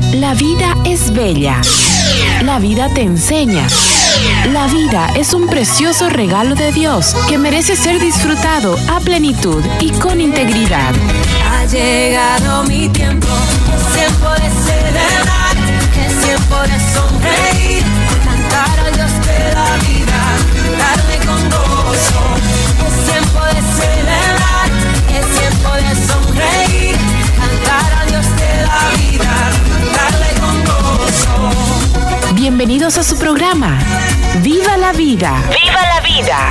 La vida es bella. La vida te enseña. La vida es un precioso regalo de Dios que merece ser disfrutado a plenitud y con integridad. Ha llegado mi tiempo, es tiempo de celebrar, es tiempo de sonreír, cantar al Dios de la vida, darle con gozo. Es tiempo de celebrar, es tiempo de sonreír, cantar al Dios de la vida, darle con gozo. Bienvenidos a su programa, ¡Viva la Vida! ¡Viva la Vida!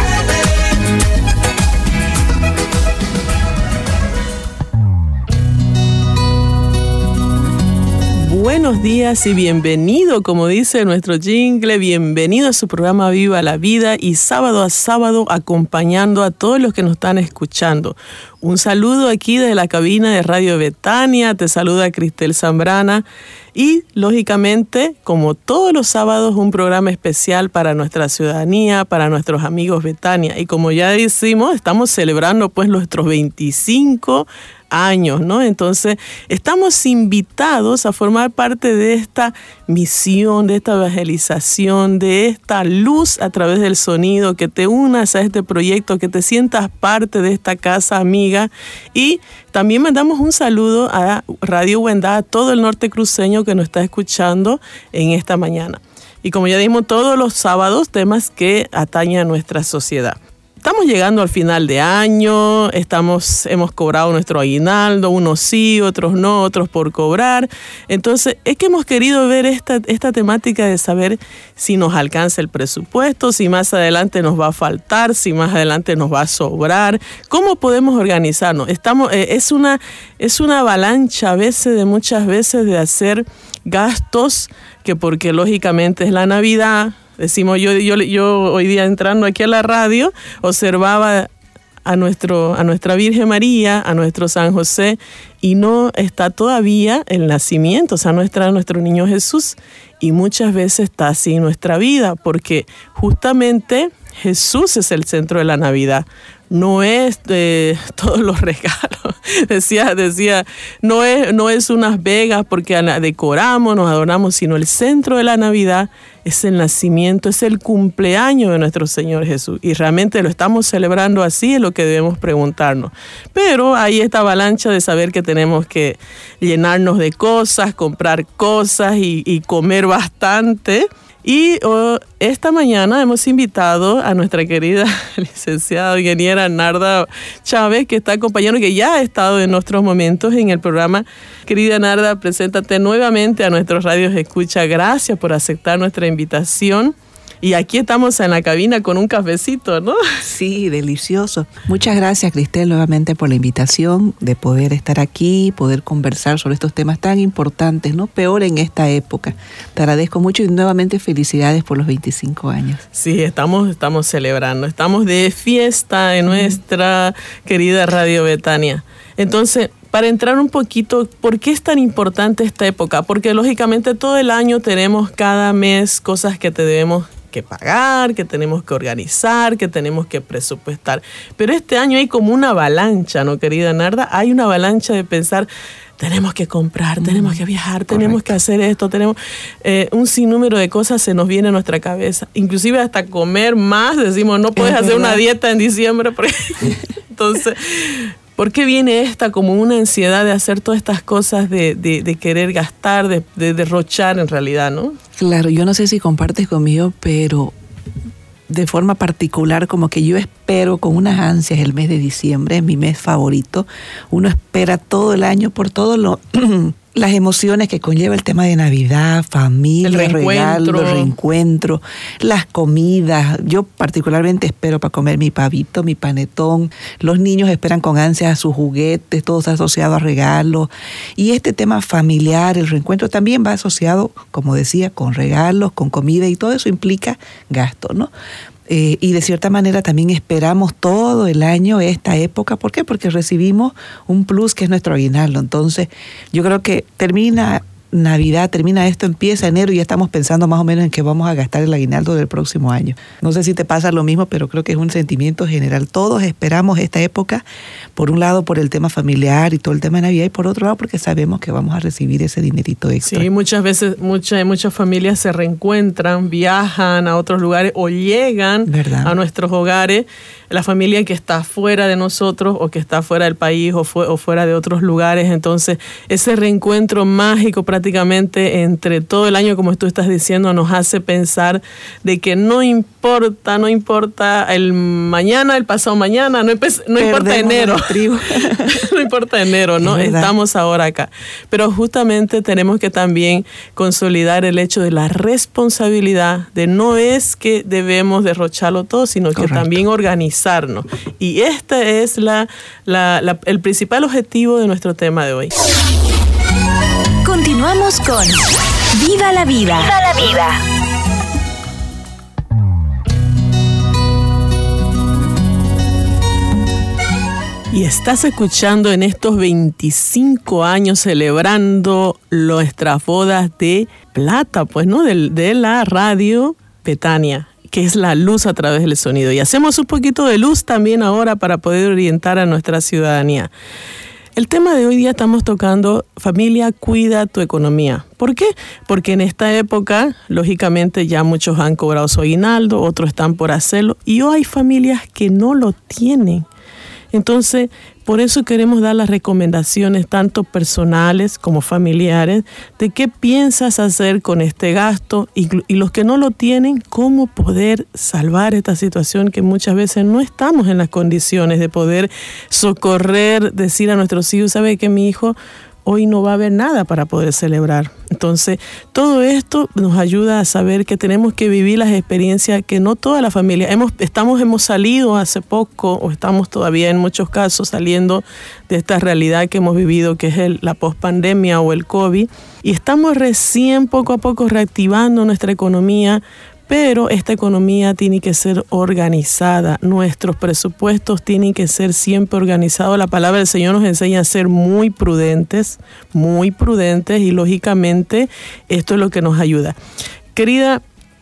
Buenos días y bienvenido, como dice nuestro jingle, bienvenido a su programa Viva la Vida y sábado a sábado acompañando a todos los que nos están escuchando. Un saludo aquí desde la cabina de Radio Betania, te saluda Cristel Zambrana y lógicamente, como todos los sábados, un programa especial para nuestra ciudadanía, para nuestros amigos Betania. Y como ya decimos, estamos celebrando pues nuestros 25 años, ¿no? Entonces, estamos invitados a formar parte de esta misión, de esta evangelización, de esta luz a través del sonido, que te unas a este proyecto, que te sientas parte de esta casa amiga. Y también mandamos un saludo a Radio Huendá, a todo el norte cruceño que nos está escuchando en esta mañana. Y como ya dijimos, todos los sábados, temas que atañen a nuestra sociedad. Estamos llegando al final de año, hemos cobrado nuestro aguinaldo, unos sí, otros no, otros por cobrar. Entonces, es que hemos querido ver esta temática de saber si nos alcanza el presupuesto, si más adelante nos va a faltar, si más adelante nos va a sobrar. ¿Cómo podemos organizarnos? Es una avalancha muchas veces de hacer gastos, que porque lógicamente es la Navidad. Decimos, yo hoy día entrando aquí a la radio, observaba a nuestra Virgen María, a nuestro San José, y no está todavía el nacimiento, o sea, no está nuestro niño Jesús. Y muchas veces está así nuestra vida, porque justamente Jesús es el centro de la Navidad. No es todos los regalos. Decía, no es unas vegas porque decoramos, nos adornamos, sino el centro de la Navidad es el nacimiento, es el cumpleaños de nuestro Señor Jesús. Y realmente lo estamos celebrando así, es lo que debemos preguntarnos. Pero hay esta avalancha de saber que tenemos que llenarnos de cosas, comprar cosas y comer bastante. Y esta mañana hemos invitado a nuestra querida licenciada ingeniera Narda Chávez, que está acompañando, que ya ha estado en nuestros momentos en el programa. Querida Narda, preséntate nuevamente a nuestros radios escucha. Gracias por aceptar nuestra invitación. Y aquí estamos en la cabina con un cafecito, ¿no? Sí, delicioso. Muchas gracias, Cristel, nuevamente por la invitación de poder estar aquí, poder conversar sobre estos temas tan importantes, ¿no? Peor en esta época. Te agradezco mucho y nuevamente felicidades por los 25 años. Sí, estamos celebrando. Estamos de fiesta en nuestra querida Radio Betania. Entonces, para entrar un poquito, ¿por qué es tan importante esta época? Porque lógicamente todo el año tenemos cada mes cosas que debemos que pagar, que tenemos que organizar, que tenemos que presupuestar. Pero este año hay como una avalancha, ¿no, querida Narda? Hay una avalancha de pensar, tenemos que comprar, tenemos que viajar, tenemos que hacer esto, tenemos un sinnúmero de cosas se nos viene a nuestra cabeza. Inclusive hasta comer más, decimos, no puedes hacer una dieta en diciembre. Entonces, ¿por qué viene esta como una ansiedad de hacer todas estas cosas, de querer gastar, de derrochar en realidad, ¿no? Claro, yo no sé si compartes conmigo, pero de forma particular como que yo espero con unas ansias el mes de diciembre, es mi mes favorito. Uno espera todo el año por todo las emociones que conlleva el tema de Navidad, familia, regalos, reencuentro, las comidas. Yo particularmente espero para comer mi pavito, mi panetón. Los niños esperan con ansias sus juguetes, todo está asociado a regalos. Y este tema familiar, el reencuentro, también va asociado, como decía, con regalos, con comida, y todo eso implica gasto, ¿no? Y de cierta manera también esperamos todo el año esta época. ¿Por qué? Porque recibimos un plus que es nuestro aguinaldo. Entonces, yo creo que termina Navidad, termina esto, empieza enero y ya estamos pensando más o menos en qué vamos a gastar el aguinaldo del próximo año. No sé si te pasa lo mismo, pero creo que es un sentimiento general. Todos esperamos esta época, por un lado por el tema familiar y todo el tema de Navidad, y por otro lado porque sabemos que vamos a recibir ese dinerito extra. Sí, muchas veces muchas familias se reencuentran, viajan a otros lugares o llegan, ¿verdad?, a nuestros hogares. La familia que está fuera de nosotros o que está fuera del país o fuera de otros lugares. Entonces, ese reencuentro mágico prácticamente entre todo el año, como tú estás diciendo, nos hace pensar de que no importa el mañana, el pasado mañana, no importa enero. No importa enero, ¿no? Estamos ahora acá. Pero justamente tenemos que también consolidar el hecho de la responsabilidad, de no es que debemos derrocharlo todo, sino que también organizarnos. Y este es el principal objetivo de nuestro tema de hoy. Continuamos con Viva la Vida. Viva la Vida. Y estás escuchando en estos 25 años celebrando nuestras bodas de plata, pues, ¿no? De la radio Betania, que es la luz a través del sonido. Y hacemos un poquito de luz también ahora para poder orientar a nuestra ciudadanía. El tema de hoy día estamos tocando: familia, cuida tu economía. ¿Por qué? Porque en esta época, lógicamente, ya muchos han cobrado su aguinaldo, otros están por hacerlo, y hoy hay familias que no lo tienen. Entonces, por eso queremos dar las recomendaciones tanto personales como familiares de qué piensas hacer con este gasto y los que no lo tienen, cómo poder salvar esta situación que muchas veces no estamos en las condiciones de poder socorrer, decir a nuestros hijos, ¿sabe que mi hijo hoy no va a haber nada para poder celebrar? Entonces, todo esto nos ayuda a saber que tenemos que vivir las experiencias que no toda la familia. Hemos salido hace poco, o estamos todavía en muchos casos saliendo de esta realidad que hemos vivido, que es la pospandemia o el COVID, y estamos recién poco a poco reactivando nuestra economía. Pero esta economía tiene que ser organizada, nuestros presupuestos tienen que ser siempre organizados. La palabra del Señor nos enseña a ser muy prudentes y lógicamente esto es lo que nos ayuda. Querida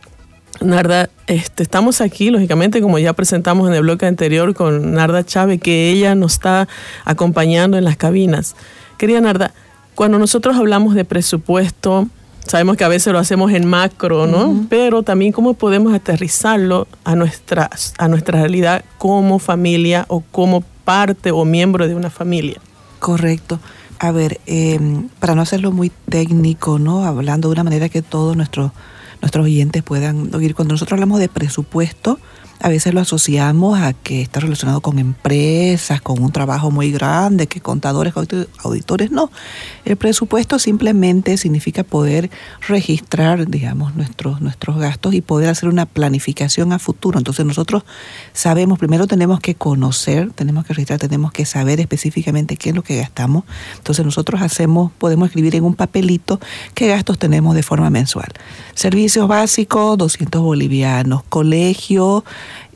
Narda, estamos aquí, lógicamente, como ya presentamos en el bloque anterior, con Narda Chávez, que ella nos está acompañando en las cabinas. Querida Narda, cuando nosotros hablamos de presupuesto, sabemos que a veces lo hacemos en macro, ¿no? Uh-huh. Pero también cómo podemos aterrizarlo a nuestra realidad como familia o como parte o miembro de una familia. Correcto. A ver, para no hacerlo muy técnico, ¿no? Hablando de una manera que todos nuestros oyentes puedan oír. Cuando nosotros hablamos de presupuesto, a veces lo asociamos a que está relacionado con empresas, con un trabajo muy grande, que contadores, auditores, no. El presupuesto simplemente significa poder registrar, digamos, nuestros gastos y poder hacer una planificación a futuro. Entonces nosotros sabemos, primero tenemos que conocer, tenemos que registrar, tenemos que saber específicamente qué es lo que gastamos. Entonces nosotros podemos escribir en un papelito qué gastos tenemos de forma mensual. Servicios básicos, 200 bolivianos, colegio,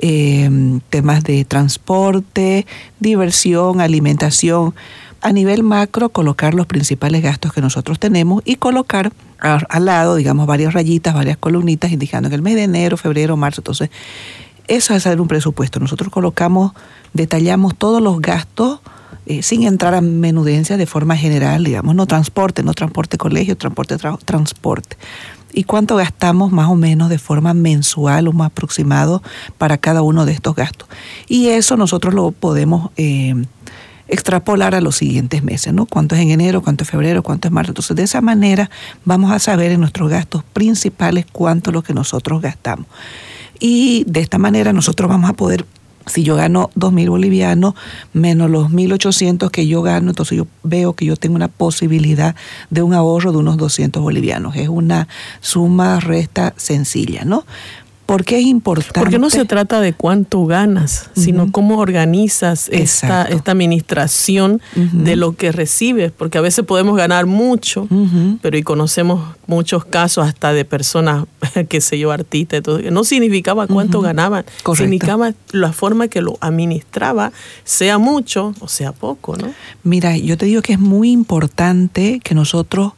temas de transporte, diversión, alimentación. A nivel macro, colocar los principales gastos que nosotros tenemos y colocar al lado, digamos, varias rayitas, varias columnitas indicando que el mes de enero, febrero, marzo. Entonces, eso es hacer un presupuesto. Nosotros detallamos todos los gastos sin entrar a menudencia de forma general, digamos, no transporte colegio, transporte. ¿Y cuánto gastamos más o menos de forma mensual o más aproximado para cada uno de estos gastos? Y eso nosotros lo podemos extrapolar a los siguientes meses, ¿no? ¿Cuánto es en enero, cuánto es febrero, cuánto es marzo? Entonces, de esa manera vamos a saber en nuestros gastos principales cuánto es lo que nosotros gastamos. Y de esta manera nosotros vamos a poder, si yo gano 2.000 bolivianos menos los 1.800 que yo gano, entonces yo veo que yo tengo una posibilidad de un ahorro de unos 200 bolivianos. Es una suma resta sencilla, ¿no? ¿Por qué es importante? Porque no se trata de cuánto ganas, sino cómo organizas esta administración de lo que recibes. Porque a veces podemos ganar mucho, pero y conocemos muchos casos hasta de personas, qué sé yo, artistas, todo, que no significaba cuánto ganaban, significaba la forma que lo administraba, sea mucho o sea poco, ¿no? Mira, yo te digo que es muy importante que nosotros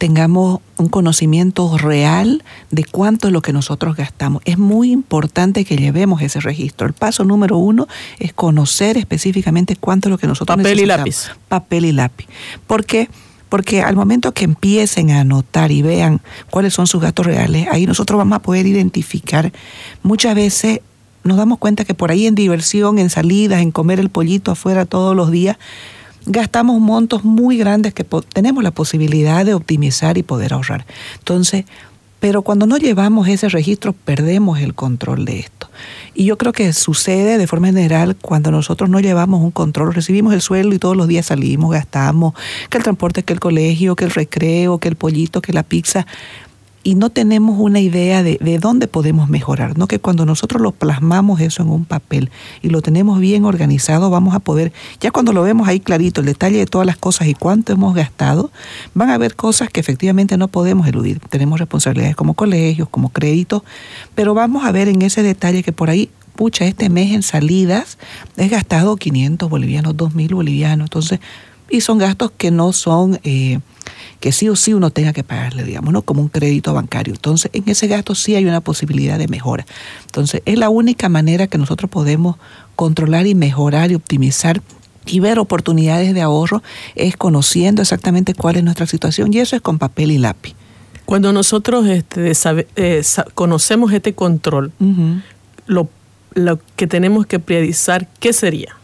tengamos un conocimiento real de cuánto es lo que nosotros gastamos. Es muy importante que llevemos ese registro. El paso número 1 es conocer específicamente cuánto es lo que nosotros necesitamos. Papel y lápiz. Papel y lápiz. ¿Por qué? Porque al momento que empiecen a anotar y vean cuáles son sus gastos reales, ahí nosotros vamos a poder identificar. Muchas veces nos damos cuenta que por ahí en diversión, en salidas, en comer el pollito afuera todos los días, gastamos montos muy grandes que tenemos la posibilidad de optimizar y poder ahorrar. Entonces, pero cuando no llevamos ese registro, perdemos el control de esto. Y yo creo que sucede de forma general cuando nosotros no llevamos un control, recibimos el sueldo y todos los días salimos, gastamos, que el transporte, que el colegio, que el recreo, que el pollito, que la pizza, y no tenemos una idea de dónde podemos mejorar, ¿no? Que cuando nosotros lo plasmamos eso en un papel y lo tenemos bien organizado, vamos a poder, ya cuando lo vemos ahí clarito, el detalle de todas las cosas y cuánto hemos gastado, van a haber cosas que efectivamente no podemos eludir. Tenemos responsabilidades como colegios, como créditos, pero vamos a ver en ese detalle que por ahí, pucha, este mes en salidas he gastado 500 bolivianos, 2.000 bolivianos, entonces, y son gastos que no son que sí o sí uno tenga que pagarle, digamos, ¿no? Como un crédito bancario. Entonces, en ese gasto sí hay una posibilidad de mejora. Entonces, es la única manera que nosotros podemos controlar y mejorar y optimizar y ver oportunidades de ahorro, es conociendo exactamente cuál es nuestra situación, y eso es con papel y lápiz. Cuando nosotros conocemos este control, lo que tenemos que priorizar, ¿qué sería?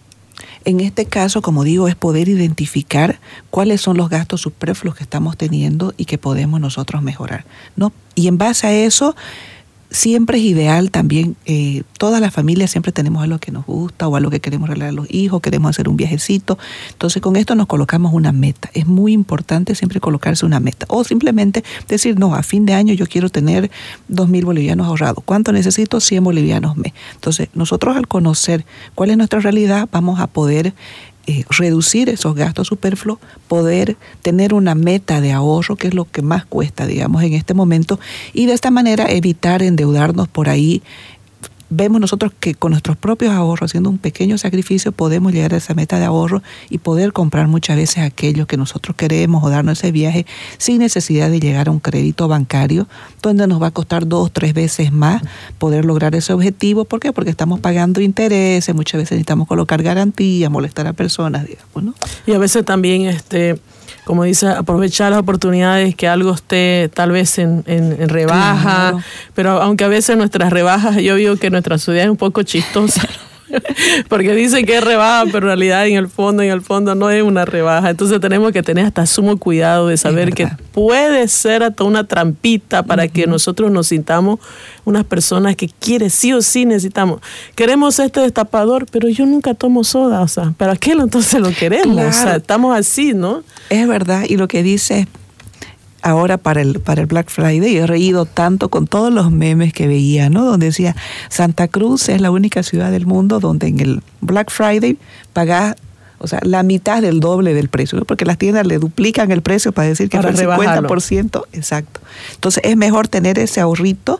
En este caso, como digo, es poder identificar cuáles son los gastos superfluos que estamos teniendo y que podemos nosotros mejorar, ¿no? Y en base a eso, siempre es ideal también, todas las familias siempre tenemos algo que nos gusta o algo que queremos regalar a los hijos, queremos hacer un viajecito. Entonces, con esto nos colocamos una meta. Es muy importante siempre colocarse una meta. O simplemente decir, no, a fin de año yo quiero tener 2.000 bolivianos ahorrados. ¿Cuánto necesito? 100 bolivianos mes. Entonces, nosotros al conocer cuál es nuestra realidad, vamos a poder reducir esos gastos superfluos, poder tener una meta de ahorro, que es lo que más cuesta, digamos, en este momento, y de esta manera evitar endeudarnos por ahí. Vemos nosotros que con nuestros propios ahorros, haciendo un pequeño sacrificio, podemos llegar a esa meta de ahorro y poder comprar muchas veces aquello que nosotros queremos o darnos ese viaje sin necesidad de llegar a un crédito bancario, donde nos va a costar 2 o 3 veces más poder lograr ese objetivo. ¿Por qué? Porque estamos pagando intereses, muchas veces necesitamos colocar garantías, molestar a personas, digamos, ¿no? Y a veces también, como dice, aprovechar las oportunidades que algo esté tal vez en rebaja, claro. Pero aunque a veces nuestras rebajas, yo digo que nuestra ciudad es un poco chistosa, porque dicen que es rebaja, pero en realidad en el fondo no es una rebaja. Entonces tenemos que tener hasta sumo cuidado de saber que puede ser hasta una trampita para que nosotros nos sintamos unas personas que sí o sí necesitamos. Queremos este destapador, pero yo nunca tomo soda, o sea, ¿para qué entonces lo queremos? Claro. O sea, estamos así, ¿no? Es verdad, y lo que dice ahora para el Black Friday, he reído tanto con todos los memes que veía, ¿no? Donde decía, Santa Cruz es la única ciudad del mundo donde en el Black Friday pagás, o sea, la mitad del doble del precio, ¿no? Porque las tiendas le duplican el precio para decir que fue el 50%. Exacto. Entonces es mejor tener ese ahorrito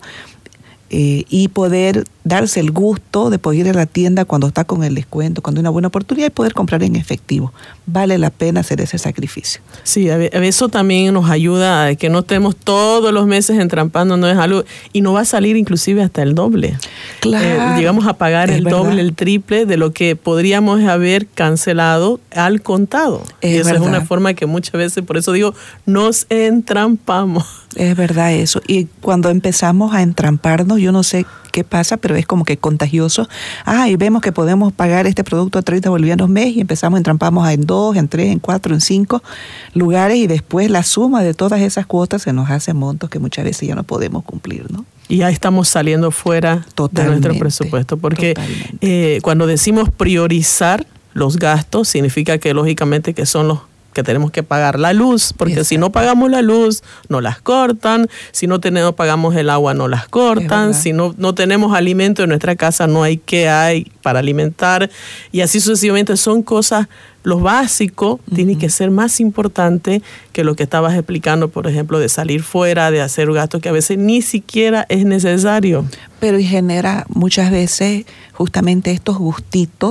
y poder darse el gusto de poder ir a la tienda cuando está con el descuento, cuando hay una buena oportunidad, y poder comprar en efectivo. Vale la pena hacer ese sacrificio. Sí, eso también nos ayuda a que no estemos todos los meses entrampando, no es algo, y no va a salir inclusive hasta el doble. Claro. Llegamos a pagar el doble, el triple de lo que podríamos haber cancelado al contado. Y esa es una forma que muchas veces, por eso digo, nos entrampamos. Es verdad eso. Y cuando empezamos a entramparnos, yo no sé qué pasa, pero es como que contagioso. Y vemos que podemos pagar este producto a 30 bolivianos mes y empezamos, entrampamos en 2, en 3, en 4, en 5 lugares, y después la suma de todas esas cuotas se nos hace montos que muchas veces ya no podemos cumplir, ¿no? Y ya estamos saliendo fuera de nuestro presupuesto, porque cuando decimos priorizar los gastos, significa que lógicamente que son los que tenemos que pagar la luz, porque si no pagamos la luz, no las cortan, si no pagamos el agua, no las cortan, si no tenemos alimento en nuestra casa, no hay para alimentar, y así sucesivamente. Son cosas, lo básico tiene que ser más importante que lo que estabas explicando, por ejemplo, de salir fuera, de hacer gastos que a veces ni siquiera es necesario. Pero genera muchas veces justamente estos gustitos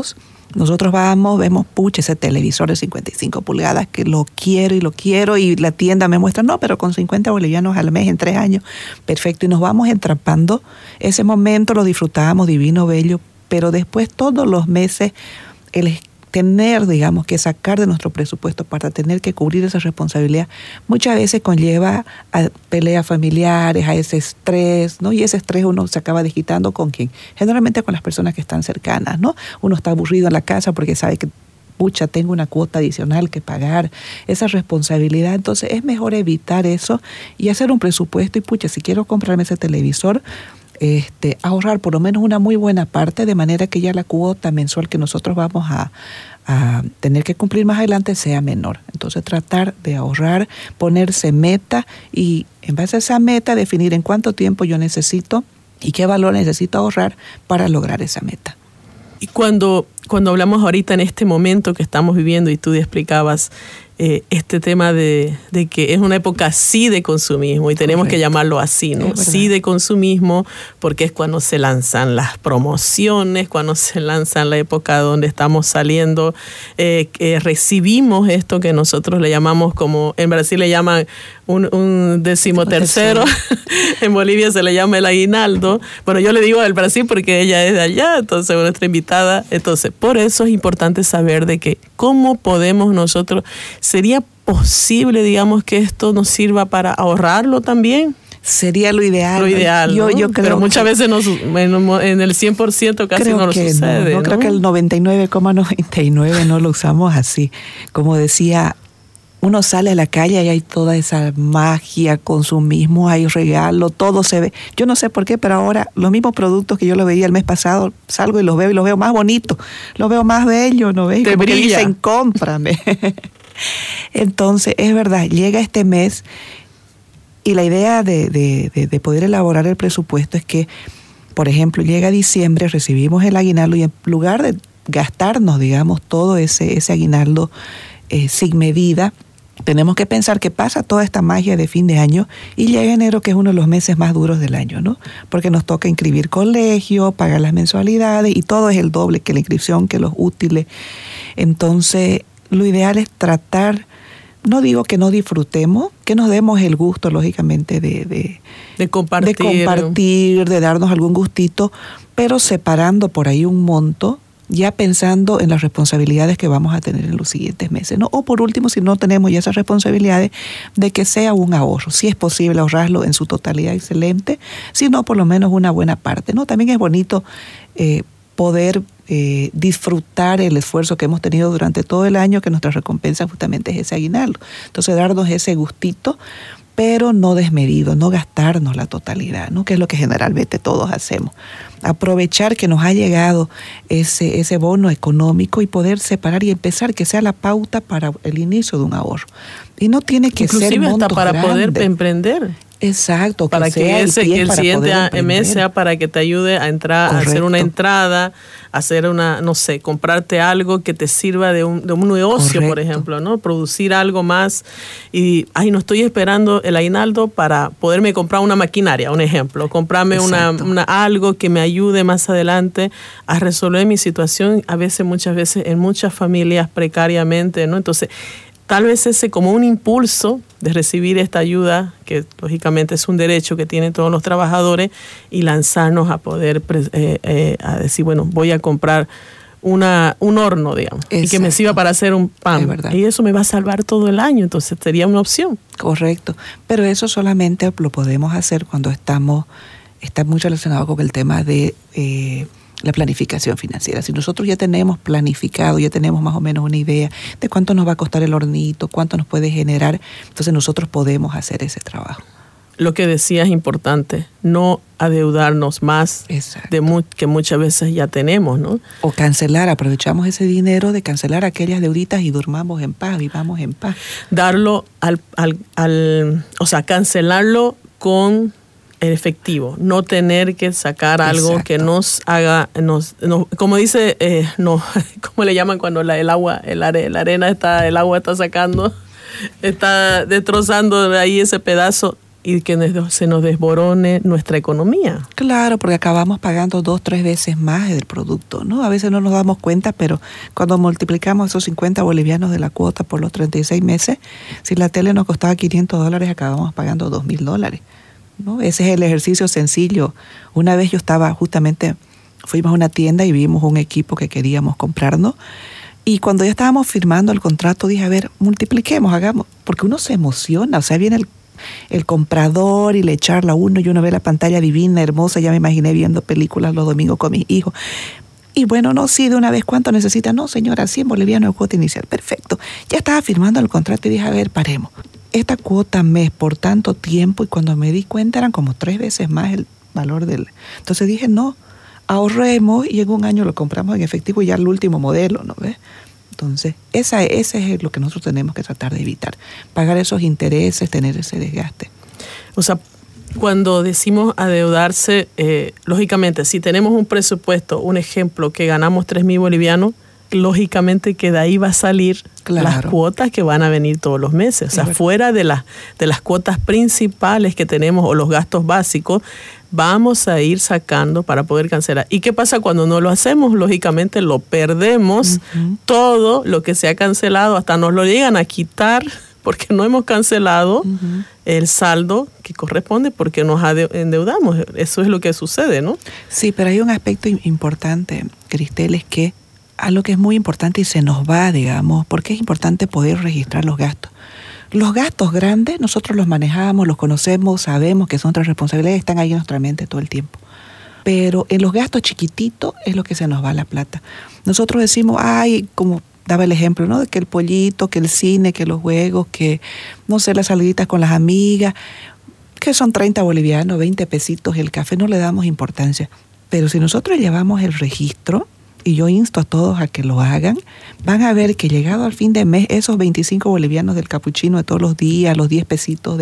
Nosotros vamos, vemos, pucha, ese televisor de 55 pulgadas que lo quiero y la tienda me muestra, no, pero con 50 bolivianos al mes en 3 años, perfecto. Y nos vamos entrampando. Ese momento lo disfrutábamos, divino, bello, pero después todos los meses el tener, digamos, que sacar de nuestro presupuesto para tener que cubrir esa responsabilidad, muchas veces conlleva a peleas familiares, a ese estrés, ¿no? Y ese estrés uno se acaba desquitando ¿con quién? Generalmente con las personas que están cercanas, ¿no? Uno está aburrido en la casa porque sabe que, pucha, tengo una cuota adicional que pagar, esa responsabilidad. Entonces es mejor evitar eso y hacer un presupuesto y, pucha, si quiero comprarme ese televisor, ahorrar por lo menos una muy buena parte, de manera que ya la cuota mensual que nosotros vamos a tener que cumplir más adelante sea menor. Entonces tratar de ahorrar, ponerse meta y en base a esa meta definir en cuánto tiempo yo necesito y qué valor necesito ahorrar para lograr esa meta. Y cuando hablamos ahorita en este momento que estamos viviendo y tú explicabas este tema de que es una época sí de consumismo y tenemos que llamarlo así, ¿no? Sí de consumismo, porque es cuando se lanzan las promociones, cuando se lanzan la época donde estamos saliendo, recibimos esto que nosotros le llamamos, como en Brasil le llaman un 13º, en Bolivia se le llama el aguinaldo. Bueno, yo le digo del Brasil porque ella es de allá, entonces nuestra invitada. Entonces, por eso es importante saber de que cómo podemos nosotros, ¿sería posible, digamos, que esto nos sirva para ahorrarlo también? Sería lo ideal. Lo ideal, ¿no? Yo creo, pero muchas veces en el 100% casi no lo sucede. No, creo que el 99,99 no lo usamos así. Como decía, uno sale a la calle y hay toda esa magia, consumismo, hay regalo, todo se ve. Yo no sé por qué, pero ahora los mismos productos que yo los veía el mes pasado, salgo y los veo más bonitos, los veo más bellos, ¿no ves? Te como brilla. que dicen, cómprame. Entonces, es verdad, llega este mes y la idea de poder elaborar el presupuesto es que, por ejemplo, llega diciembre, recibimos el aguinaldo y en lugar de gastarnos, digamos, todo ese aguinaldo sin medida, tenemos que pensar que pasa toda esta magia de fin de año y llega enero, que es uno de los meses más duros del año, ¿no? Porque nos toca inscribir colegio, pagar las mensualidades y todo es el doble, que la inscripción, que los útiles. Entonces, lo ideal es tratar, no digo que no disfrutemos, que nos demos el gusto, lógicamente, de compartir, de darnos algún gustito, pero separando por ahí un monto, ya pensando en las responsabilidades que vamos a tener en los siguientes meses, ¿no? O por último, si no tenemos ya esas responsabilidades, de que sea un ahorro. Si es posible ahorrarlo en su totalidad, excelente. Si no, por lo menos una buena parte, ¿no? También es bonito poder disfrutar el esfuerzo que hemos tenido durante todo el año, que nuestra recompensa justamente es ese aguinaldo. Entonces, darnos ese gustito, pero no desmedido, no gastarnos la totalidad, ¿no? Que es lo que generalmente todos hacemos. Aprovechar que nos ha llegado ese bono económico y poder separar y empezar, que sea la pauta para el inicio de un ahorro. Y no tiene que inclusive ser montos hasta para grandes. poder emprender. Exacto. Para que el siguiente mes sea para que te ayude a entrar, correcto, a hacer una entrada, hacer una, no sé, comprarte algo que te sirva de un negocio, correcto, por ejemplo, ¿no? Producir algo más y, no estoy esperando el aguinaldo para poderme comprar una maquinaria, un ejemplo, comprarme algo que me ayude más adelante a resolver mi situación, muchas veces en muchas familias precariamente, ¿no? Entonces, tal vez ese como un impulso de recibir esta ayuda, que lógicamente es un derecho que tienen todos los trabajadores, y lanzarnos a poder a decir, bueno, voy a comprar un horno, digamos, exacto, y que me sirva para hacer un pan. Y eso me va a salvar todo el año, entonces sería una opción. Correcto, pero eso solamente lo podemos hacer cuando está muy relacionado con el tema de la planificación financiera. Si nosotros ya tenemos planificado, ya tenemos más o menos una idea de cuánto nos va a costar el hornito, cuánto nos puede generar, entonces nosotros podemos hacer ese trabajo. Lo que decía es importante, no adeudarnos más que muchas veces ya tenemos, ¿no? O cancelar, aprovechamos ese dinero de cancelar aquellas deuditas y durmamos en paz, vivamos en paz. Darlo cancelarlo con el efectivo, no tener que sacar algo, exacto, que nos haga, como dice, ¿cómo le llaman cuando el agua está sacando, está destrozando de ahí ese pedazo? y que se nos desborone nuestra economía. Claro, porque acabamos pagando 2, 3 veces más del producto, ¿no? A veces no nos damos cuenta, pero cuando multiplicamos esos 50 bolivianos de la cuota por los 36 meses, si la tele nos costaba $500, acabamos pagando $2,000, ¿no? Ese es el ejercicio sencillo. Una vez yo fuimos a una tienda y vimos un equipo que queríamos comprarnos, y cuando ya estábamos firmando el contrato dije, a ver, multipliquemos, hagamos, porque uno se emociona, o sea, viene el comprador y le charla a uno y uno ve la pantalla divina, hermosa, ya me imaginé viendo películas los domingos con mis hijos. Y bueno, no, sí, de una vez, ¿cuánto necesita? No, señora, 100 bolivianos de cuota inicial. Perfecto. Ya estaba firmando el contrato y dije, a ver, paremos. Esta cuota mes por tanto tiempo, y cuando me di cuenta eran como 3 veces más el valor del... Entonces dije, no, ahorremos, y en un año lo compramos en efectivo y ya el último modelo, ¿no ves? Entonces, ese es lo que nosotros tenemos que tratar de evitar. Pagar esos intereses, tener ese desgaste. O sea, cuando decimos adeudarse, lógicamente, si tenemos un presupuesto, un ejemplo, que ganamos 3,000 bolivianos, lógicamente que de ahí va a salir las cuotas que van a venir todos los meses. O sea, fuera de las cuotas principales que tenemos o los gastos básicos, vamos a ir sacando para poder cancelar. ¿Y qué pasa cuando no lo hacemos? Lógicamente lo perdemos, todo lo que se ha cancelado, hasta nos lo llegan a quitar porque no hemos cancelado el saldo que corresponde porque nos endeudamos. Eso es lo que sucede, ¿no? Sí, pero hay un aspecto importante, Cristel, es que algo que es muy importante y se nos va, digamos, porque es importante poder registrar los gastos. Los gastos grandes nosotros los manejamos, los conocemos, sabemos que son nuestras responsabilidades, están ahí en nuestra mente todo el tiempo. Pero en los gastos chiquititos es lo que se nos va la plata. Nosotros decimos, ay, como daba el ejemplo, ¿no? De que el pollito, que el cine, que los juegos, que, no sé, las saliditas con las amigas, que son 30 bolivianos, 20 pesitos, el café, no le damos importancia. Pero si nosotros llevamos el registro, y yo insto a todos a que lo hagan, van a ver que llegado al fin de mes, esos 25 bolivianos del capuchino de todos los días, los 10 pesitos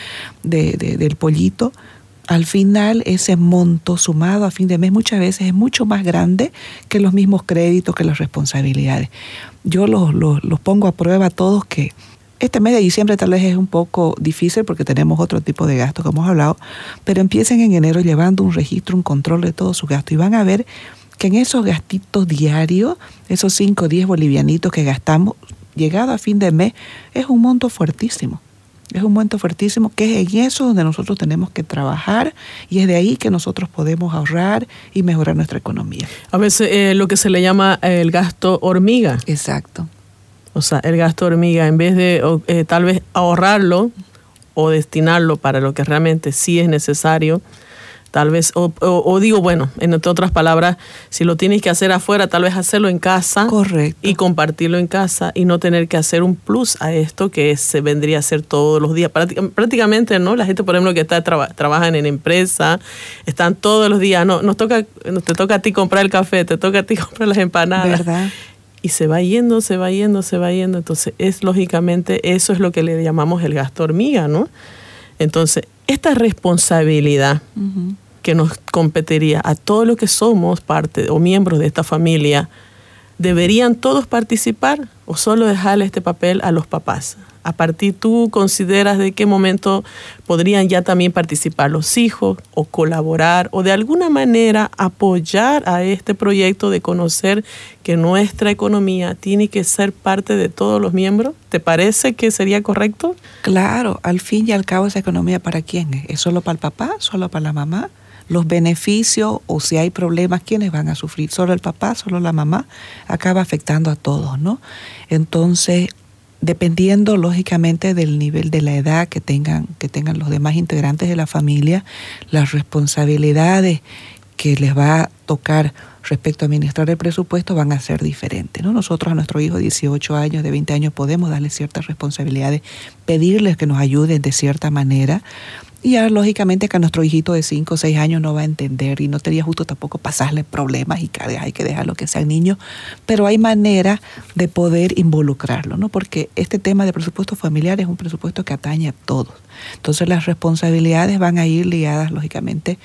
del pollito, al final ese monto sumado a fin de mes muchas veces es mucho más grande que los mismos créditos, que las responsabilidades. Yo los pongo a prueba a todos que este mes de diciembre tal vez es un poco difícil porque tenemos otro tipo de gastos que hemos hablado, pero empiecen en enero llevando un registro, un control de todos sus gastos y van a ver que en esos gastitos diarios, esos 5 o 10 bolivianitos que gastamos, llegado a fin de mes, es un monto fuertísimo. Es un monto fuertísimo que es en eso donde nosotros tenemos que trabajar y es de ahí que nosotros podemos ahorrar y mejorar nuestra economía. A veces lo que se le llama el gasto hormiga. Exacto. O sea, el gasto hormiga, en vez de tal vez ahorrarlo o destinarlo para lo que realmente sí es necesario, tal vez, o digo, bueno, en otras palabras, si lo tienes que hacer afuera, tal vez hacerlo en casa. Correcto. Y compartirlo en casa y no tener que hacer un plus a esto que se vendría a hacer todos los días. Prácticamente, ¿no? La gente, por ejemplo, que trabajan en empresa, están todos los días, no, te toca a ti comprar el café, te toca a ti comprar las empanadas. ¿Verdad? Y se va yendo. Entonces, lógicamente, eso es lo que le llamamos el gasto hormiga, ¿no? Entonces, esta responsabilidad que nos competiría a todos los que somos parte o miembros de esta familia, ¿deberían todos participar o solo dejarle este papel a los papás? A partir, ¿tú consideras de qué momento podrían ya también participar los hijos o colaborar o de alguna manera apoyar a este proyecto de conocer que nuestra economía tiene que ser parte de todos los miembros? ¿Te parece que sería correcto? Claro, al fin y al cabo esa economía ¿para quién es? ¿Es solo para el papá? ¿Solo para la mamá? Los beneficios o si hay problemas, ¿quiénes van a sufrir? ¿Solo el papá? ¿Solo la mamá? Acaba afectando a todos, ¿no? Entonces, dependiendo lógicamente del nivel de la edad que tengan los demás integrantes de la familia, las responsabilidades que les va a tocar respecto a administrar el presupuesto van a ser diferentes, ¿no? Nosotros a nuestro hijo de 18 años, de 20 años, podemos darle ciertas responsabilidades, pedirles que nos ayuden de cierta manera. Y ya lógicamente que a nuestro hijito de 5 o 6 años no va a entender y no sería justo tampoco pasarle problemas y cargas, hay que dejarlo que sean niños, pero hay manera de poder involucrarlo, ¿no? Porque este tema de presupuesto familiar es un presupuesto que atañe a todos. Entonces las responsabilidades van a ir ligadas lógicamente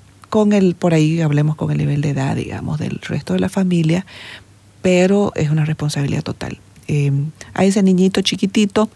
por ahí hablemos con el nivel de edad, digamos, del resto de la familia, pero es una responsabilidad total. A ese niñito chiquitito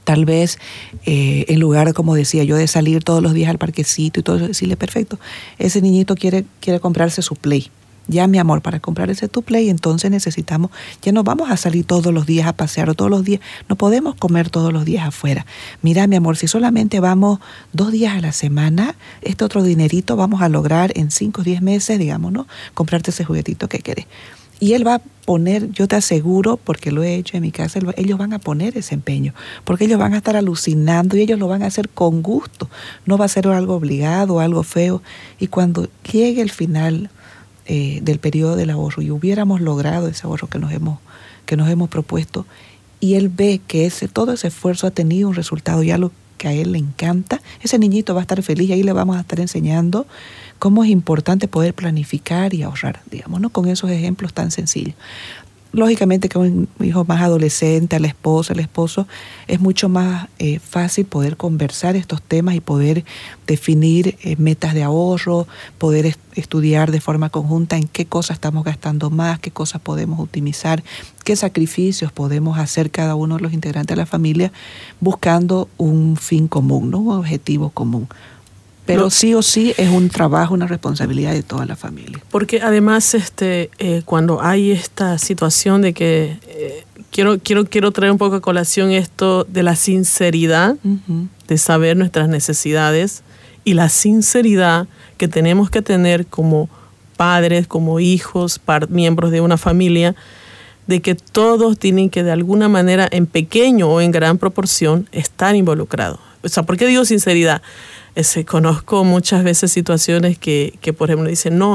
Tal vez en lugar, como decía yo, de salir todos los días al parquecito y todo eso, decirle, perfecto, ese niñito quiere comprarse su Play. Ya, mi amor, para comprar ese tu Play, entonces necesitamos, ya no vamos a salir todos los días a pasear o todos los días, no podemos comer todos los días afuera. Mira, mi amor, si solamente vamos 2 días a la semana, este otro dinerito vamos a lograr en 5 o 10 meses, digamos, ¿no? Comprarte ese juguetito que querés. Y él va a poner, yo te aseguro, porque lo he hecho en mi casa, ellos van a poner ese empeño, porque ellos van a estar alucinando y ellos lo van a hacer con gusto. No va a ser algo obligado, algo feo. Y cuando llegue el final del periodo del ahorro y hubiéramos logrado ese ahorro que nos hemos propuesto, y él ve que todo ese esfuerzo ha tenido un resultado, ya lo que a él le encanta, ese niñito va a estar feliz y ahí le vamos a estar enseñando cómo es importante poder planificar y ahorrar, digamos, ¿no? Con esos ejemplos tan sencillos. Lógicamente que un hijo más adolescente, a la esposa, el esposo, es mucho más fácil poder conversar estos temas y poder definir metas de ahorro, poder estudiar de forma conjunta en qué cosas estamos gastando más, qué cosas podemos optimizar, qué sacrificios podemos hacer cada uno de los integrantes de la familia buscando un fin común, ¿no? Un objetivo común. Pero sí o sí es un trabajo, una responsabilidad de toda la familia. Porque además cuando hay esta situación de que quiero traer un poco a colación esto de la sinceridad, de saber nuestras necesidades y la sinceridad que tenemos que tener como padres, como hijos, miembros de una familia, de que todos tienen que de alguna manera en pequeño o en gran proporción estar involucrados. O sea, ¿por qué digo sinceridad? Conozco muchas veces situaciones que por ejemplo dicen, no,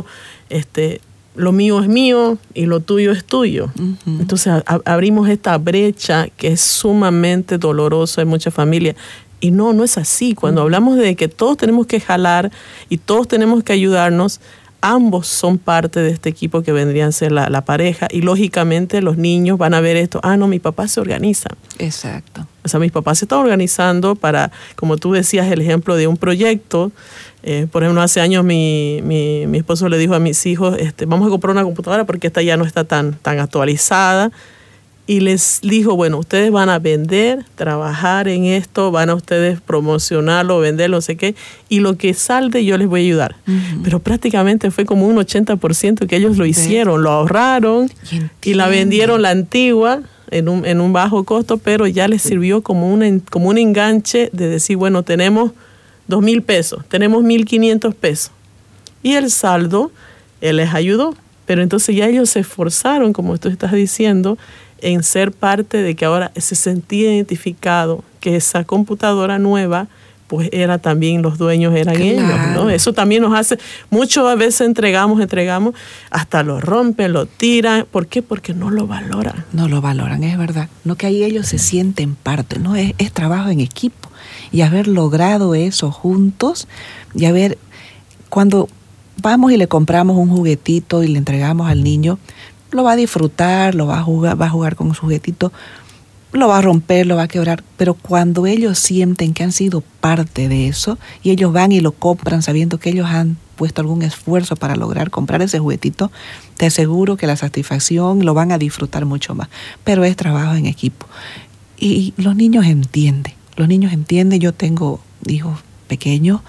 lo mío es mío y lo tuyo es tuyo. Uh-huh. Entonces abrimos esta brecha que es sumamente dolorosa en muchas familias. Y no es así. Cuando hablamos de que todos tenemos que jalar y todos tenemos que ayudarnos, ambos son parte de este equipo que vendrían a ser la pareja, y lógicamente los niños van a ver esto, no, mi papá se organiza. Exacto. O sea, mis papás se están organizando para, como tú decías, el ejemplo de un proyecto. Por ejemplo, hace años mi esposo le dijo a mis hijos, vamos a comprar una computadora porque esta ya no está tan actualizada. Y les dijo, bueno, ustedes van a vender, trabajar en esto, van a ustedes promocionarlo, venderlo, no sé qué, y lo que salde yo les voy a ayudar. Uh-huh. Pero prácticamente fue como un 80% que ellos lo hicieron, lo ahorraron y la vendieron la antigua en un bajo costo, pero ya les sirvió como un enganche de decir, bueno, tenemos 2,000 pesos, tenemos 1,500 pesos. Y el saldo, él les ayudó. Pero entonces ya ellos se esforzaron, como tú estás diciendo, en ser parte de que ahora se sentía identificado, que esa computadora nueva, pues era también, los dueños eran ellos, ¿no? Eso también nos hace, muchas veces entregamos, hasta lo rompen, lo tiran. ¿Por qué? Porque no lo valoran. No lo valoran, es verdad. No, que ahí ellos se sienten parte, ¿no? Es trabajo en equipo. Y haber logrado eso juntos, y haber, cuando vamos y le compramos un juguetito y le entregamos al niño, lo va a disfrutar, lo va a jugar con su juguetito, lo va a romper, lo va a quebrar, pero cuando ellos sienten que han sido parte de eso y ellos van y lo compran sabiendo que ellos han puesto algún esfuerzo para lograr comprar ese juguetito, te aseguro que la satisfacción lo van a disfrutar mucho más. Pero es trabajo en equipo. Y los niños entienden, yo tengo hijos pequeños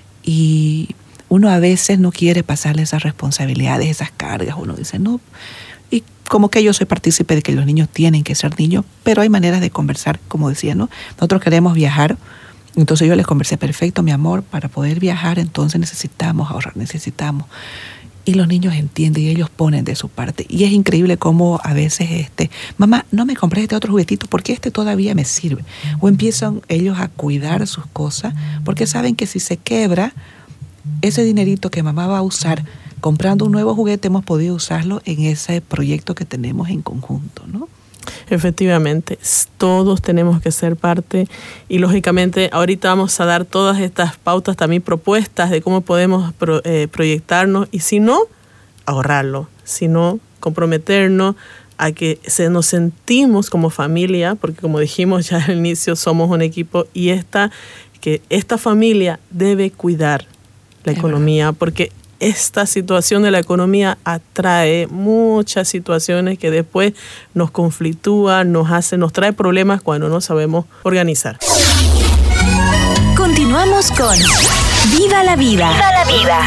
y uno a veces no quiere pasarle esas responsabilidades, esas cargas. Uno dice, no, y como que yo soy partícipe de que los niños tienen que ser niños, pero hay maneras de conversar, como decía, ¿no? Nosotros queremos viajar, entonces yo les conversé, perfecto, mi amor, para poder viajar, entonces necesitamos ahorrar, Y los niños entienden y ellos ponen de su parte. Y es increíble cómo a veces, mamá, no me compré este otro juguetito porque todavía me sirve. O empiezan ellos a cuidar sus cosas porque saben que si se quebra, ese dinerito que mamá va a usar comprando un nuevo juguete, hemos podido usarlo en ese proyecto que tenemos en conjunto, ¿no? Efectivamente, todos tenemos que ser parte y lógicamente ahorita vamos a dar todas estas pautas, también propuestas de cómo podemos proyectarnos y si no, ahorrarlo, si no, comprometernos a que nos sentimos como familia, porque como dijimos ya al inicio, somos un equipo y que esta familia debe cuidar la economía, porque esta situación de la economía atrae muchas situaciones que después nos conflictúan, nos trae problemas cuando no sabemos organizar. Continuamos con Viva la Vida. Viva la Vida.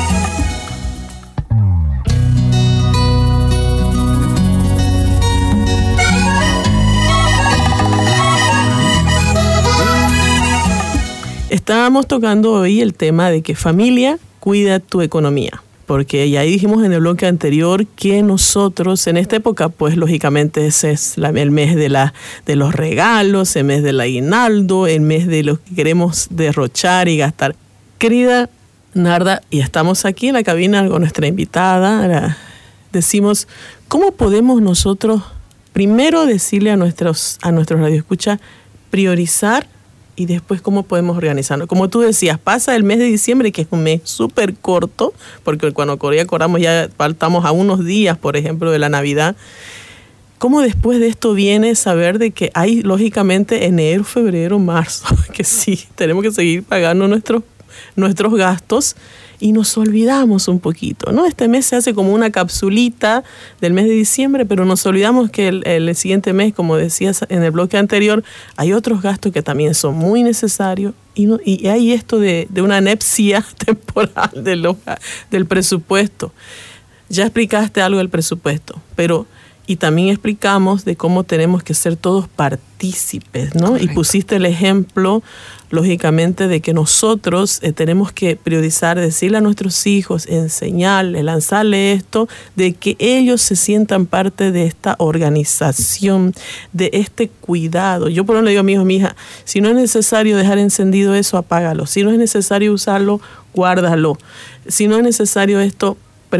Estábamos tocando hoy el tema de que familia, cuida tu economía. Porque ya dijimos en el bloque anterior que nosotros en esta época, pues lógicamente ese es el mes de los regalos, el mes del aguinaldo, el mes de lo que queremos derrochar y gastar. Querida Narda, y estamos aquí en la cabina con nuestra invitada, decimos, ¿cómo podemos nosotros primero decirle a nuestros radioescuchas priorizar y después cómo podemos organizarnos? Como tú decías, pasa el mes de diciembre, que es un mes súper corto, porque cuando acordamos ya faltamos a unos días, por ejemplo, de la Navidad. ¿Cómo después de esto viene saber de que hay, lógicamente, enero, febrero, marzo, que sí, tenemos que seguir pagando nuestros gastos y nos olvidamos un poquito, ¿no? Este mes se hace como una capsulita del mes de diciembre, pero nos olvidamos que el siguiente mes, como decías en el bloque anterior, hay otros gastos que también son muy necesarios y hay esto de una anepsia temporal del presupuesto. Ya explicaste algo del presupuesto, pero y también explicamos de cómo tenemos que ser todos partícipes, ¿no? Correcto. Y pusiste el ejemplo, lógicamente, de que nosotros tenemos que priorizar, decirle a nuestros hijos, enseñarles, lanzarles esto, de que ellos se sientan parte de esta organización, de este cuidado. Yo por ejemplo le digo a mi hijo, mi hija, si no es necesario dejar encendido eso, apágalo. Si no es necesario usarlo, guárdalo. Si no es necesario esto,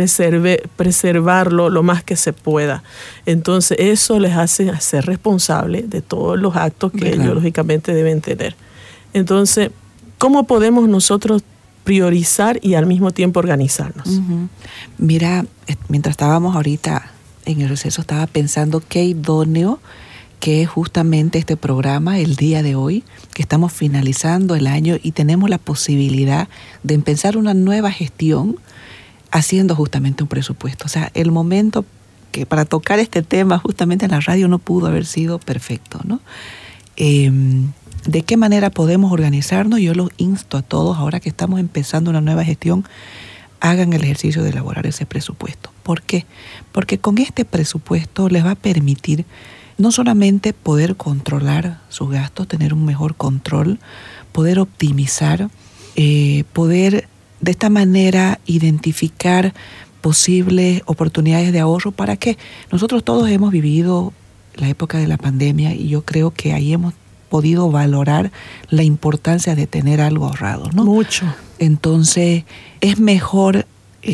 preservarlo lo más que se pueda. Entonces eso les hace ser responsables de todos los actos que ellos lógicamente deben tener. Entonces, ¿cómo podemos nosotros priorizar y al mismo tiempo organizarnos? Uh-huh. Mira, mientras estábamos ahorita en el receso, estaba pensando qué idóneo que es justamente este programa el día de hoy, que estamos finalizando el año y tenemos la posibilidad de empezar una nueva gestión haciendo justamente un presupuesto. O sea, el momento que para tocar este tema justamente en la radio no pudo haber sido perfecto, ¿no? ¿De qué manera podemos organizarnos? Yo los insto a todos, ahora que estamos empezando una nueva gestión, hagan el ejercicio de elaborar ese presupuesto. ¿Por qué? Porque con este presupuesto les va a permitir no solamente poder controlar sus gastos, tener un mejor control, poder optimizar, poder de esta manera identificar posibles oportunidades de ahorro. ¿Para qué? Nosotros todos hemos vivido la época de la pandemia y yo creo que ahí hemos podido valorar la importancia de tener algo ahorrado, ¿no? Mucho. Entonces, es mejor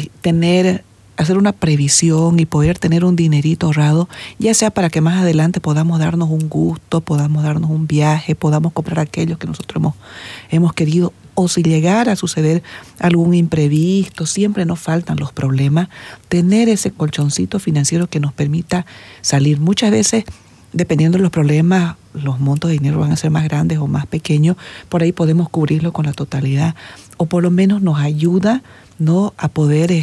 hacer una previsión y poder tener un dinerito ahorrado, ya sea para que más adelante podamos darnos un gusto, podamos darnos un viaje, podamos comprar aquello que nosotros hemos querido, o si llegara a suceder algún imprevisto, siempre nos faltan los problemas, tener ese colchoncito financiero que nos permita salir. Muchas veces, dependiendo de los problemas, los montos de dinero van a ser más grandes o más pequeños, por ahí podemos cubrirlo con la totalidad, o por lo menos nos ayuda, ¿no?, a poder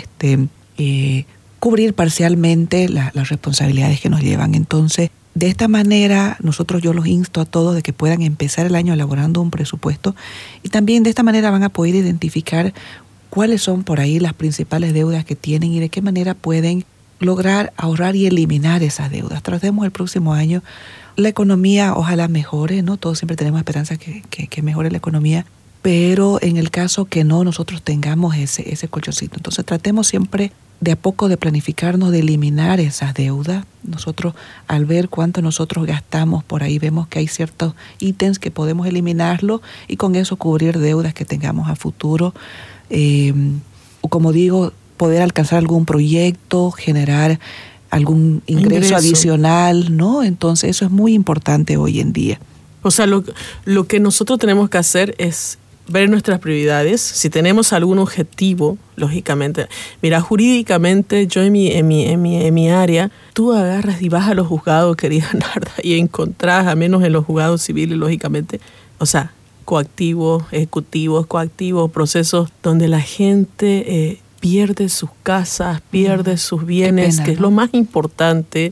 cubrir parcialmente las responsabilidades que nos llevan. Entonces, de esta manera, yo los insto a todos de que puedan empezar el año elaborando un presupuesto y también de esta manera van a poder identificar cuáles son por ahí las principales deudas que tienen y de qué manera pueden lograr ahorrar y eliminar esas deudas. Tratemos el próximo año, la economía ojalá mejore, ¿no? Todos siempre tenemos esperanza que mejore la economía, pero en el caso que no, nosotros tengamos ese colchoncito. Entonces tratemos siempre de a poco de planificarnos, de eliminar esas deudas. Nosotros, al ver cuánto nosotros gastamos por ahí, vemos que hay ciertos ítems que podemos eliminarlo y con eso cubrir deudas que tengamos a futuro. O como digo, poder alcanzar algún proyecto, generar algún ingreso adicional, ¿no? Entonces eso es muy importante hoy en día. O sea, lo que nosotros tenemos que hacer es ver nuestras prioridades. Si tenemos algún objetivo, lógicamente. Mira, jurídicamente, yo en mi área, tú agarras y vas a los juzgados, querida Narda, y encontrás, al menos en los juzgados civiles, lógicamente, o sea, coactivos, ejecutivos, coactivos, procesos donde la gente pierde sus casas, pierde sus bienes, que es lo más importante,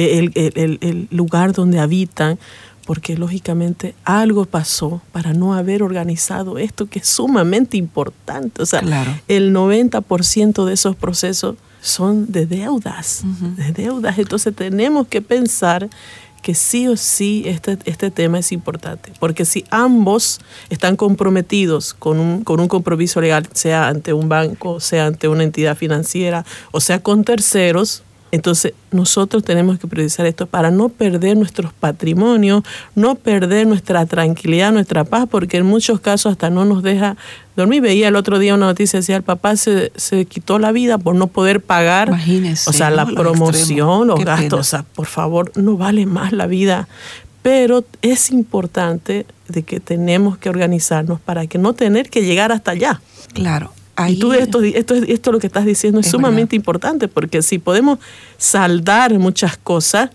el lugar donde habitan, porque lógicamente algo pasó para no haber organizado esto, que es sumamente importante. O sea, el 90% de esos procesos son de deudas, Entonces tenemos que pensar que sí o sí este tema es importante, porque si ambos están comprometidos con un compromiso legal, sea ante un banco, sea ante una entidad financiera, o sea con terceros, entonces nosotros tenemos que priorizar esto para no perder nuestros patrimonios, no perder nuestra tranquilidad, nuestra paz, porque en muchos casos hasta no nos deja dormir. Veía el otro día una noticia, decía el papá se quitó la vida por no poder pagar. Imagínese, o sea, la promoción, los gastos, pena. O sea, por favor, no vale más la vida. Pero es importante de que tenemos que organizarnos para que no tener que llegar hasta allá. Claro. Y tú esto lo que estás diciendo es sumamente importante, porque si podemos saldar muchas cosas,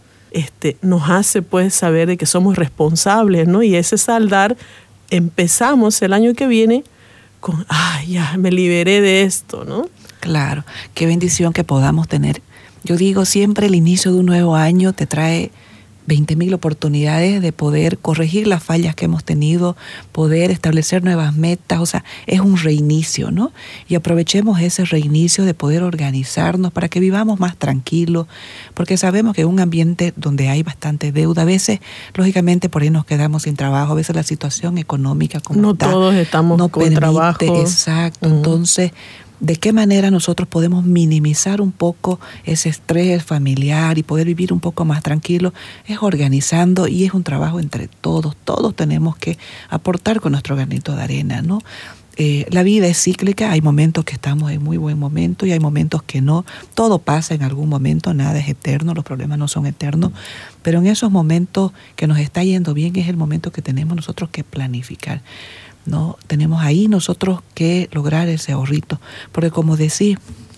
nos hace pues saber de que somos responsables, ¿no? Y ese saldar empezamos el año que viene con, ya me liberé de esto, ¿no? Claro, qué bendición que podamos tener. Yo digo, siempre el inicio de un nuevo año te trae 20,000 oportunidades de poder corregir las fallas que hemos tenido, poder establecer nuevas metas, o sea, es un reinicio, ¿no? Y aprovechemos ese reinicio de poder organizarnos para que vivamos más tranquilos, porque sabemos que en un ambiente donde hay bastante deuda, a veces, lógicamente, por ahí nos quedamos sin trabajo, a veces la situación económica como no todos estamos no con trabajo. Exacto, entonces, ¿de qué manera nosotros podemos minimizar un poco ese estrés familiar y poder vivir un poco más tranquilo? Es organizando, y es un trabajo entre todos. Todos tenemos que aportar con nuestro granito de arena, ¿no? La vida es cíclica, hay momentos que estamos en muy buen momento y hay momentos que no. Todo pasa en algún momento, nada es eterno, los problemas no son eternos, pero en esos momentos que nos está yendo bien es el momento que tenemos nosotros que planificar. No tenemos ahí nosotros que lograr ese ahorrito, porque como decís,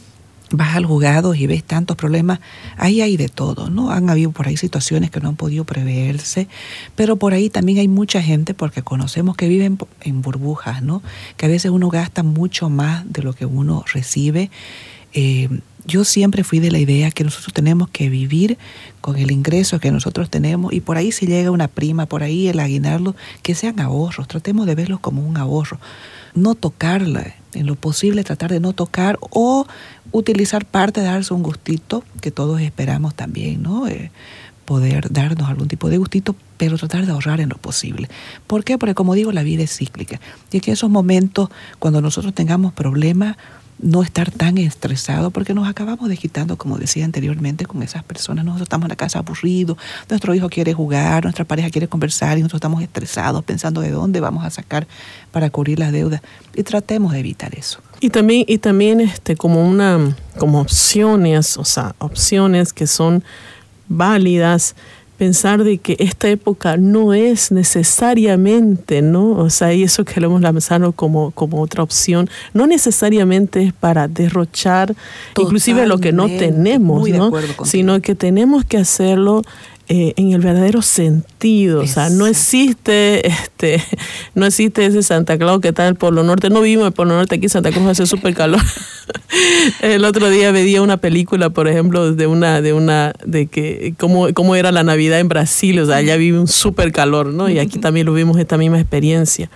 vas al juzgado y ves tantos problemas, ahí hay de todo, ¿no? Han habido por ahí situaciones que no han podido preverse, pero por ahí también hay mucha gente, porque conocemos que viven en burbujas, ¿no? Que a veces uno gasta mucho más de lo que uno recibe. Yo siempre fui de la idea que nosotros tenemos que vivir con el ingreso que nosotros tenemos, y por ahí si llega una prima, por ahí el aguinaldo, que sean ahorros, tratemos de verlos como un ahorro, no tocarla, en lo posible tratar de no tocar, o utilizar parte de darse un gustito, que todos esperamos también, ¿no? Poder darnos algún tipo de gustito, pero tratar de ahorrar en lo posible. ¿Por qué? Porque como digo, la vida es cíclica, y que en esos momentos, cuando nosotros tengamos problemas, no estar tan estresados, porque nos acabamos desquitando, como decía anteriormente, con esas personas. Nosotros estamos en la casa aburridos, nuestro hijo quiere jugar, nuestra pareja quiere conversar y nosotros estamos estresados pensando de dónde vamos a sacar para cubrir las deudas, y tratemos de evitar eso. Y también como opciones, o sea, opciones que son válidas, pensar de que esta época no es necesariamente, ¿no? O sea, y eso que lo hemos lanzado como otra opción, no necesariamente es para derrochar inclusive lo que no tenemos, ¿no? Sino que tenemos que hacerlo en el verdadero sentido. Exacto. O sea, no existe ese Santa Claus que está en el Polo Norte. No vivimos en el Polo Norte, aquí Santa Claus hace súper calor. El otro día veía una película, por ejemplo, de que cómo era la Navidad en Brasil. O sea, allá vive un súper calor, ¿no? Y aquí también lo vimos, esta misma experiencia.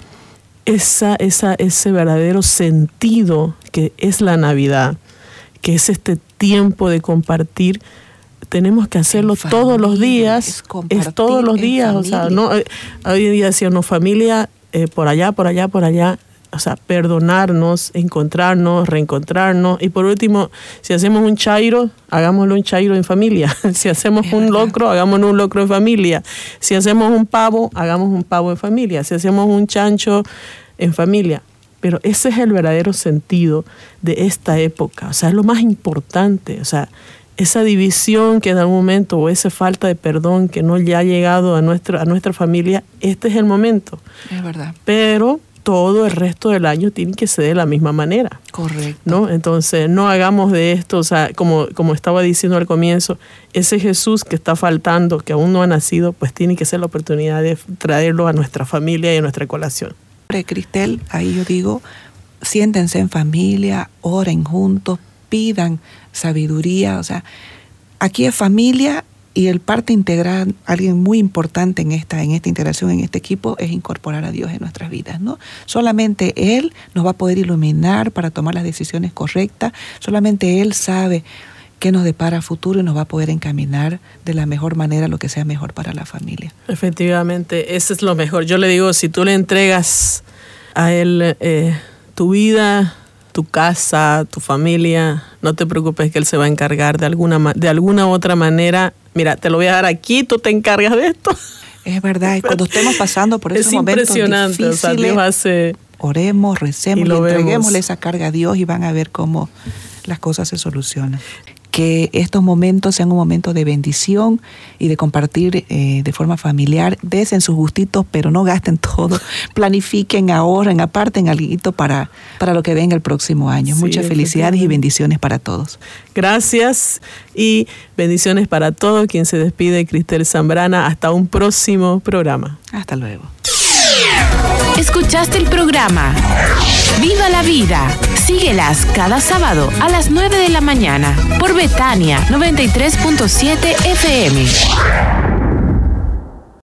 Ese verdadero sentido que es la Navidad, que es este tiempo de compartir, tenemos que hacerlo todos los días, es todos los días, o sea, no, hoy en día decían, no, familia, por allá, o sea, perdonarnos, encontrarnos, reencontrarnos, y por último, si hacemos un chairo, hagámoslo un chairo en familia, si hacemos un locro, hagámoslo un locro en familia, si hacemos un pavo, hagamos un pavo en familia, si hacemos un chancho en familia. Pero ese es el verdadero sentido de esta época, o sea, es lo más importante, o sea, esa división que en algún momento, o esa falta de perdón que no ya ha llegado a nuestra familia, este es el momento. Es verdad. Pero todo el resto del año tiene que ser de la misma manera. Correcto. ¿No? Entonces, no hagamos de esto, o sea, como estaba diciendo al comienzo, ese Jesús que está faltando, que aún no ha nacido, pues tiene que ser la oportunidad de traerlo a nuestra familia y a nuestra colación. Cristel, ahí yo digo, siéntense en familia, oren juntos, pidan sabiduría. O sea, aquí es familia y el parte integral, alguien muy importante en esta integración, en este equipo, es incorporar a Dios en nuestras vidas, ¿no? Solamente Él nos va a poder iluminar para tomar las decisiones correctas. Solamente Él sabe qué nos depara a futuro y nos va a poder encaminar de la mejor manera lo que sea mejor para la familia. Efectivamente, eso es lo mejor. Yo le digo, si tú le entregas a Él tu vida, tu casa, tu familia, no te preocupes que Él se va a encargar de alguna otra manera. Mira, te lo voy a dar aquí, tú te encargas de esto. Es verdad, y cuando estemos pasando por esos momentos difíciles, o sea, Dios hace... oremos, recemos y entreguémosle esa carga a Dios y van a ver cómo las cosas se solucionan. Que estos momentos sean un momento de bendición y de compartir de forma familiar. Desen sus gustitos, pero no gasten todo. Planifiquen, ahorren, aparten algo para lo que venga el próximo año. Sí, muchas felicidades y bendiciones para todos. Gracias y bendiciones para todos. Quien se despide, Cristel Zambrana. Hasta un próximo programa. Hasta luego. Escuchaste el programa Viva la Vida. Síguelas cada sábado a las 9 de la mañana por Betania 93.7 FM.